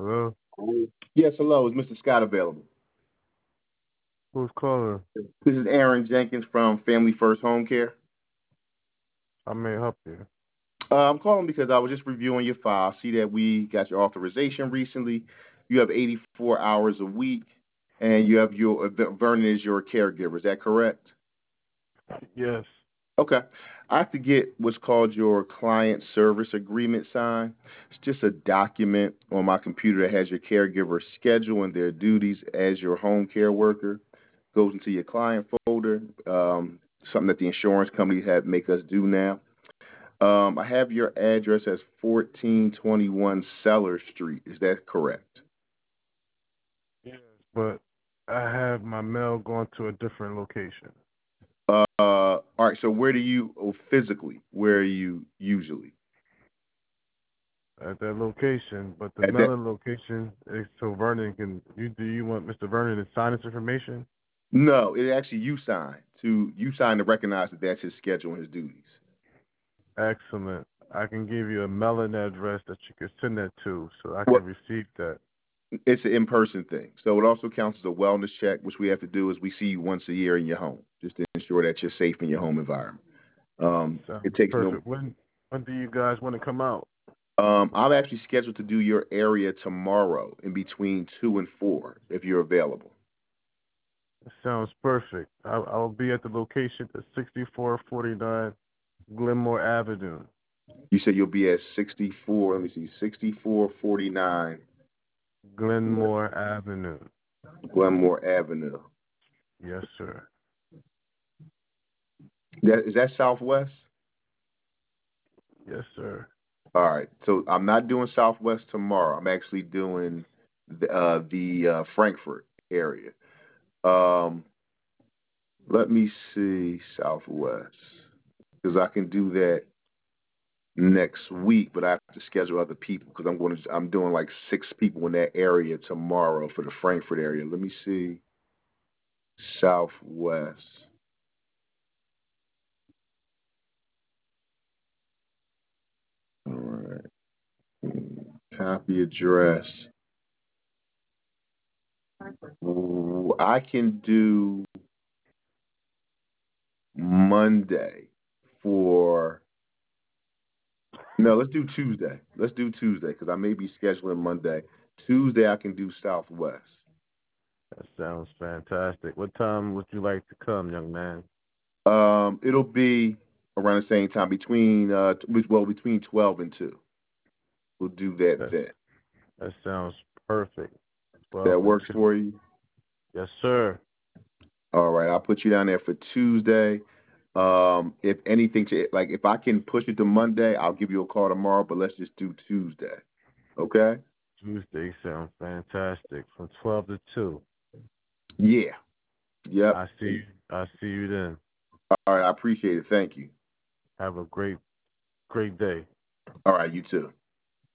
Hello? Yes, hello. Is Mr. Scott available? Who's calling? This is Aaron Jenkins from Family First Home Care. I may help you. I'm calling because I was just reviewing your file. See that we got your authorization recently. You have 84 hours a week, and you have your Vernon is your caregiver. Is that correct? Yes. Okay. I have to get what's called your client service agreement signed. It's just a document on my computer that has your caregiver schedule and their duties as your home care worker. Goes into your client folder. Something that the insurance company had make us do now. I have your address as 1421 Seller Street. Is that correct? Yes. But I have my mail going to a different location. All right. So where do you physically? Where are you usually? At that location, but the At that? mailing location is so Vernon can. Do you want Mr. Vernon to sign this information? No, it actually you sign to recognize that that's his schedule and his duties. Excellent. I can give you a mailing address that you can send that to, so I Well, can receive that. it's an in-person thing, so it also counts as a wellness check, which we have to do is we see you once a year in your home, just to ensure that you're safe in your home environment. It Sounds takes no. perfect. When do you guys want to come out? I'm actually scheduled to do your area tomorrow in between 2 and 4, if you're available. It sounds perfect. I'll be at the location at 6449 Glenmore Avenue. You said you'll be at 64. Let me see, 6449 Glenmore Avenue. Glenmore Avenue. Yes, sir. Is that Southwest? Yes, sir. All right. So I'm not doing Southwest tomorrow. I'm actually doing the Frankfurt area. Um, Let me see Southwest because I can do that next week, but I have to schedule other people because I'm doing like 6 people in that area tomorrow for the Frankfurt area. Let me see Southwest. All right. Copy address. Ooh, I can do Monday for. No, let's do Tuesday. Let's do Tuesday because I may be scheduling Monday. Tuesday I can do Southwest. That sounds fantastic. What time would you like to come, young man? It'll be around the same time between 12 and 2. We'll do that That then. that sounds perfect. That 12 and works 2. for you. Yes, sir. All right, I'll put you down there for Tuesday. If anything, like if I can push it to Monday, I'll give you a call tomorrow. But let's just do Tuesday. Okay? Tuesday sounds fantastic. From 12 to 2. Yeah. Yep. I see you then. All right, I appreciate it. Thank you. Have a great day. All right, you too.